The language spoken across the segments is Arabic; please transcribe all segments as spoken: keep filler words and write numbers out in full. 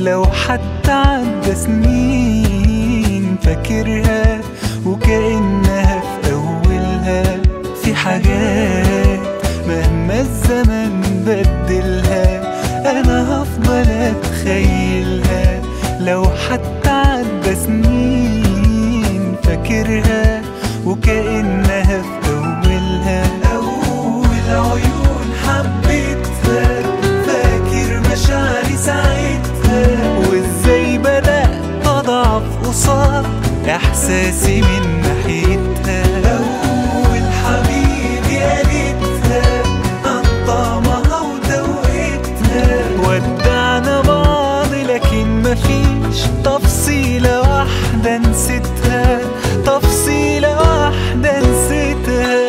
لو حتى عدى سنين فاكرها وكأنها في أولها. في حاجات مهما الزمن بدلها أنا هفضل أتخيلها، لو حتى عدى سنين فاكرها وكأنها في أولها. أول عيون حبيتها فاكر مشاعري ساعتها، وإزاي بدأت أضعف قصاد إحساسي من ناحيتها. أول حبيبي قالتها عن طعمها ودوقتها، ودعنا بعض لكن مفيش تفصيلة واحدة نسيتها، تفصيلة واحدة نسيتها.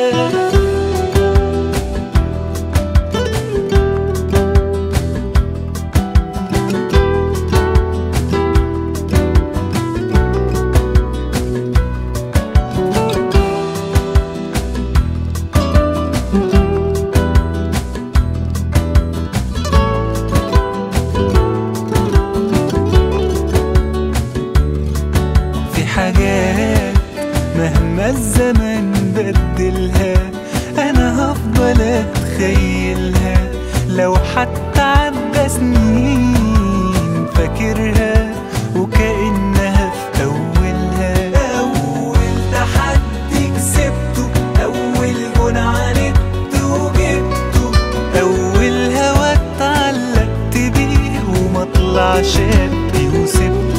حاجات مهما الزمن بدلها أنا هفضل أتخيلها، لو حتى عدى سنين فاكرها وكأنها في أولها. أول تحدي كسبته، أول جون عاندت وجبته، أول هوا اتعلقت بيه ومطلعش بيه وسبته.